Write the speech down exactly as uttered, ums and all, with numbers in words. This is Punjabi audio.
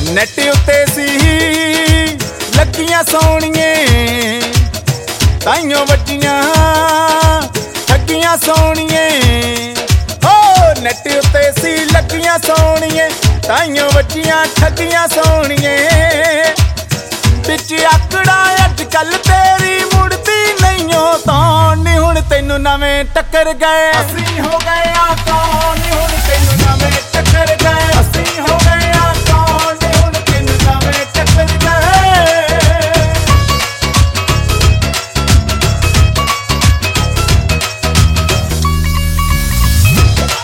ਨੈਟ ਉੱਤੇ ਸੀ ਲੱਗੀਆਂ ਸੋਹਣੀਏ, ਤਾਈਓ ਵੱਜੀਆਂ ਠੱਗੀਆਂ ਸੋਹਣੀਏ। ਹੋ ਨੈਟ ਉੱਤੇ ਸੀ ਲੱਗੀਆਂ ਸੋਹਣੀਏ, ਤਾਈਓ ਵੱਜੀਆਂ ਠੱਗੀਆਂ ਸੋਹਣੀਏ। ਵਿੱਚ ਆਕੜਾ ਅੱਜ ਕੱਲ ਤੇਰੀ ਮੁੜਦੀ ਨਹੀਂਓ ਤਾਂ ਨੀ, ਹੁਣ ਤੈਨੂੰ ਨਵੇਂ ਟੱਕਰ ਗਏ। ਅਸੀਂ ਹੋ ਗਏ ਆ